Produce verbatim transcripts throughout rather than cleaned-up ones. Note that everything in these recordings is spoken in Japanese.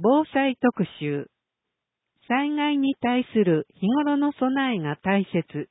防災特集。災害に対する日頃の備えが大切。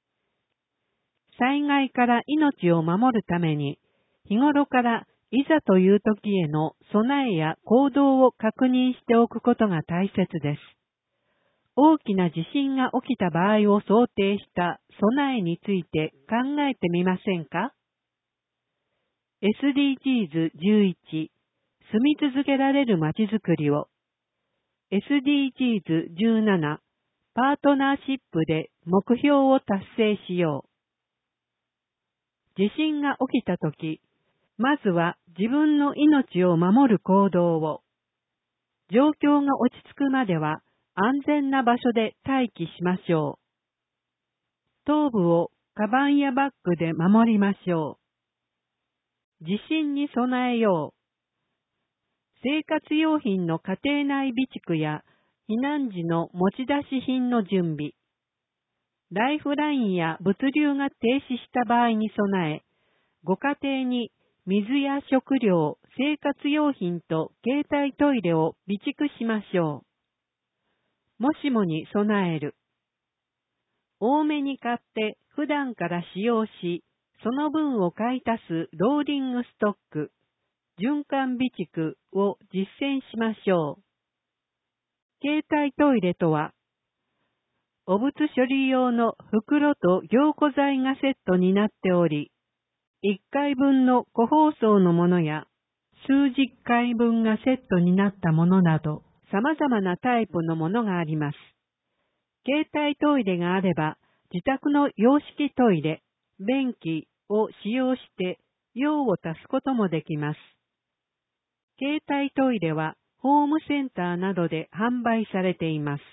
災害から命を守るために、日頃からいざという時への備えや行動を確認しておくことが大切です。大きな地震が起きた場合を想定した備えについて考えてみませんか？ エスディージーズじゅういち、住み続けられるまちづくりを。エスディージーズじゅうなな、パートナーシップで目標を達成しよう。地震が起きたとき、まずは自分の命を守る行動を。状況が落ち着くまでは安全な場所で待機しましょう。頭部をカバンやバッグで守りましょう。地震に備えよう。生活用品の家庭内備蓄や避難時の持ち出し品の準備。ライフラインや物流が停止した場合に備え、ご家庭に水や食料、生活用品と携帯トイレを備蓄しましょう。もしもに備える。多めに買って普段から使用し、その分を買い足すローリングストック、循環備蓄を実践しましょう。携帯トイレとは、汚物処理用の袋と凝固剤がセットになっており、いっかいぶんの個包装のものや、数十回分がセットになったものなど、様々なタイプのものがあります。携帯トイレがあれば、自宅の洋式トイレ、便器を使用して用を足すこともできます。携帯トイレはホームセンターなどで販売されています。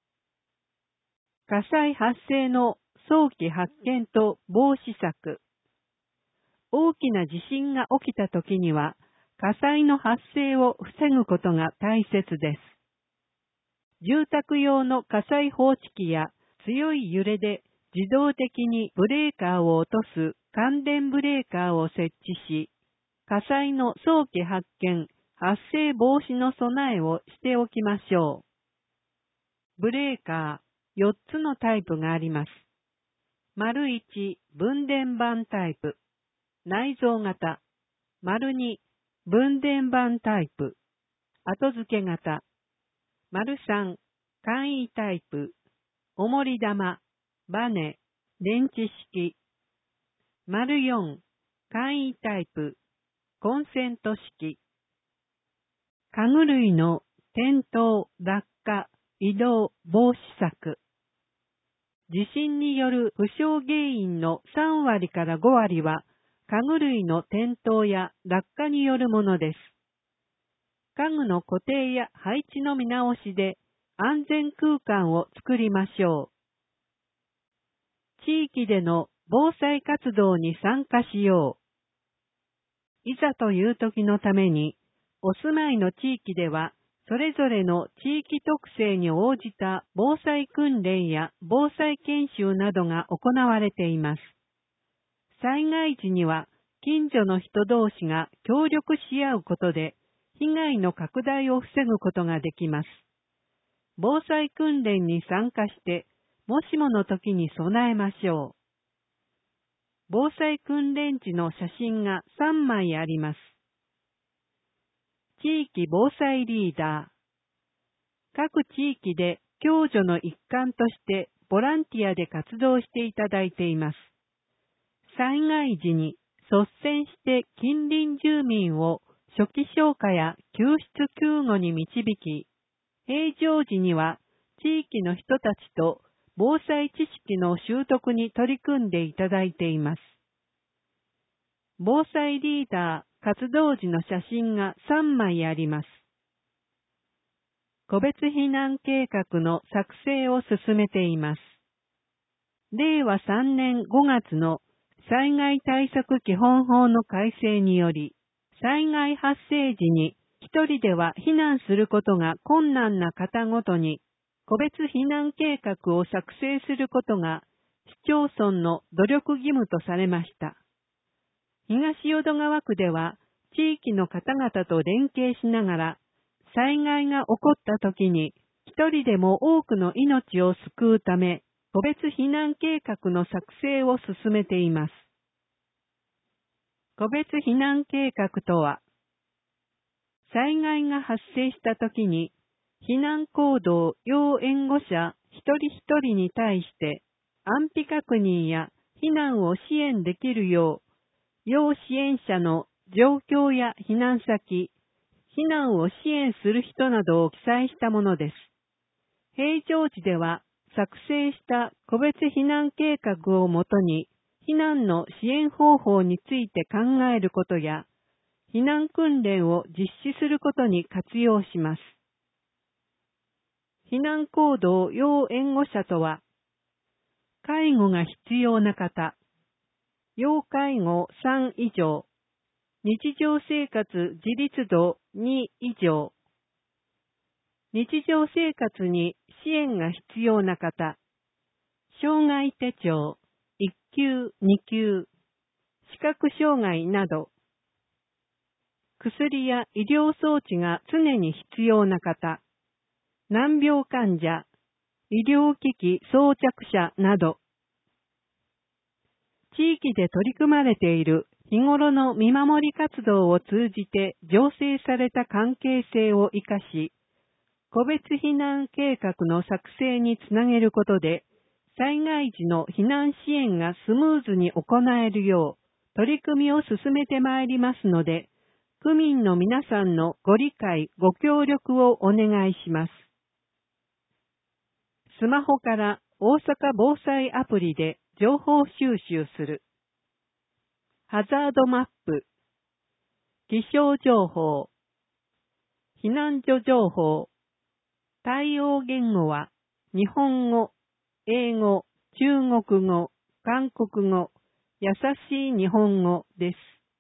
火災発生の早期発見と防止策。大きな地震が起きたときには、火災の発生を防ぐことが大切です。住宅用の火災報知器や強い揺れで自動的にブレーカーを落とす感電ブレーカーを設置し、火災の早期発見、発生防止の備えをしておきましょう。ブレーカー、よっつのタイプがあります。丸いち、分電盤タイプ、内蔵型。丸に、分電盤タイプ、後付け型。丸さん、簡易タイプ、重り玉、バネ、電池式。丸よん、簡易タイプ、コンセント式。家具類の転倒、落下、移動、防止策。地震による負傷原因のさんわりからごわりは家具類の転倒や落下によるものです。家具の固定や配置の見直しで安全空間を作りましょう。地域での防災活動に参加しよう。いざという時のために、お住まいの地域では、それぞれの地域特性に応じた防災訓練や防災研修などが行われています。災害時には、近所の人同士が協力し合うことで、被害の拡大を防ぐことができます。防災訓練に参加して、もしもの時に備えましょう。防災訓練時の写真がさんまいあります。地域防災リーダー。各地域で共助の一環としてボランティアで活動していただいています。災害時に率先して近隣住民を初期消火や救出救護に導き、平常時には地域の人たちと防災知識の習得に取り組んでいただいています。防災リーダー活動時の写真がさんまいあります。個別避難計画の作成を進めています。れいわさんねんごがつの災害対策基本法の改正により、災害発生時に一人では避難することが困難な方ごとに、個別避難計画を作成することが市町村の努力義務とされました。東淀川区では地域の方々と連携しながら、 災害が起こった時に一人でも多くの命を救うため、個別避難計画の作成を進めています。個別避難計画とは、災害が発生した時に、避難行動要援護者一人一人に対して安否確認や避難を支援できるよう、要支援者の状況や避難先、避難を支援する人などを記載したものです。平常時では作成した個別避難計画をもとに避難の支援方法について考えることや避難訓練を実施することに活用します。避難行動要援護者とは、介護が必要な方、要介護さん以上、日常生活自立度に以上、日常生活に支援が必要な方、障害手帳、いっ級、に級、視覚障害など、薬や医療装置が常に必要な方、難病患者、医療機器装着者など、地域で取り組まれている日頃の見守り活動を通じて醸成された関係性を生かし、個別避難計画の作成につなげることで、災害時の避難支援がスムーズに行えるよう取り組みを進めてまいりますので、区民の皆さんのご理解、ご協力をお願いします。スマホから大阪防災アプリで情報収集する。ハザードマップ、気象情報、避難所情報、対応言語は日本語、英語、中国語、韓国語、優しい日本語です。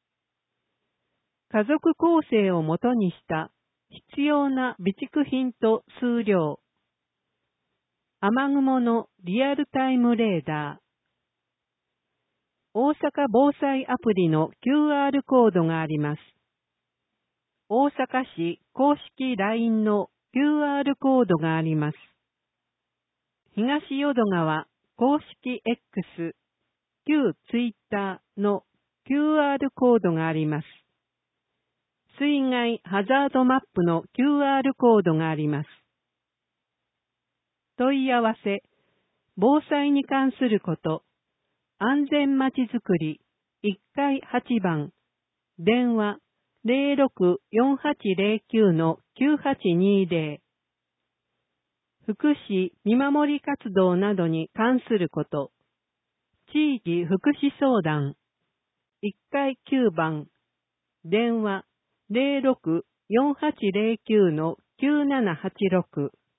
家族構成をもとにした必要な備蓄品と数量、雨雲のリアルタイムレーダー、大阪防災アプリの キューアール コードがあります。大阪市公式 ライン の キューアール コードがあります。東淀川公式 X、旧 Twitter の キューアール コードがあります。水害ハザードマップの キューアール コードがあります。問い合わせ、防災に関すること、安全まちづくりいっかいはちばん、電話 ゼロろく よんはちゼロきゅう のきゅうはちにゼロ、福祉見守り活動などに関すること、地域福祉相談いっかいきゅうばん、電話 ゼロろく よんはちゼロきゅう のきゅうななはちろく